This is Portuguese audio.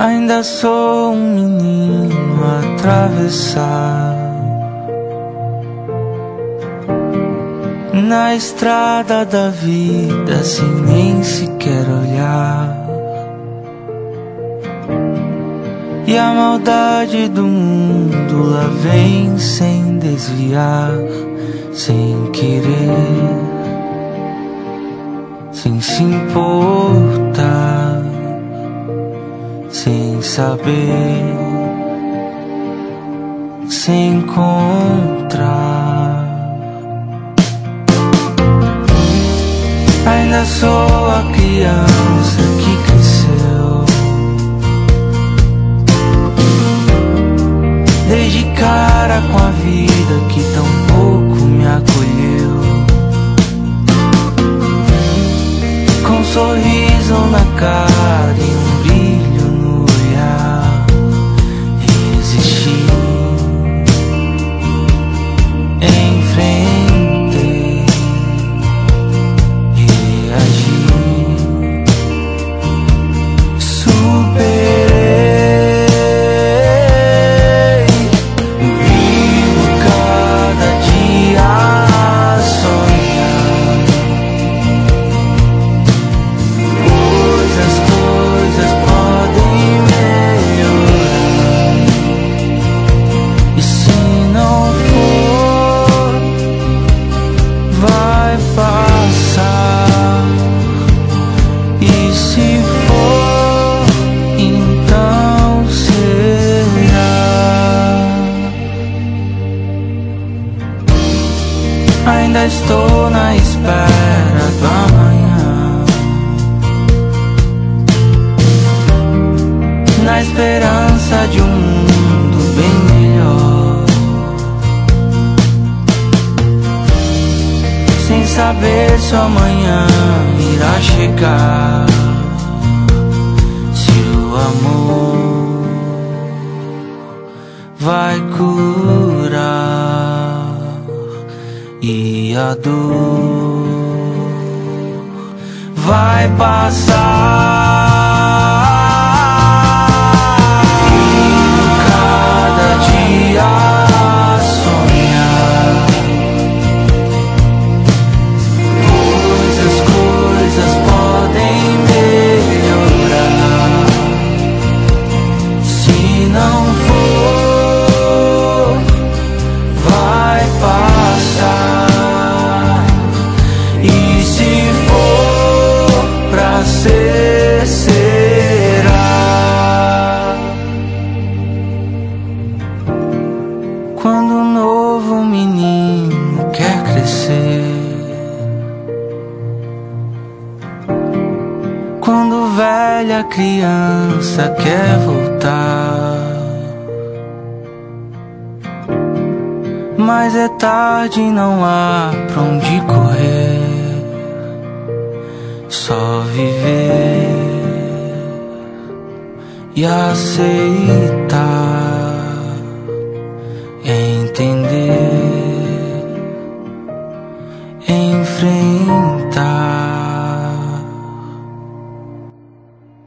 Ainda sou um menino a atravessar na estrada da vida sem nem sequer olhar. E a maldade do mundo lá vem sem desviar, sem querer, sem se importar, sem saber, sem encontrar. Ainda sou a criança que cresceu, dei de cara com a vida que tão pouco me acolheu, com um sorriso na cara e um brilho no olhar. Resisti, enfrentei, reagi, superei. Vivo cada dia a sonhar, pois as coisas podem melhorar. E se não for, vai passar. E se for, então será. Ainda estou na espera do amanhã, na esperança de um mundo bem melhor, sem saber se o amanhã irá chegar, se o amor vai curar e a dor vai passar. Vivo cada dia a sonhar, pois as coisas podem melhorar. Se não for, vai passar. E se for pra ser, será. Quando um novo menino quer crescer, quando velha criança quer voltar, mas é tarde, não há pra onde correr, só viver e aceitar.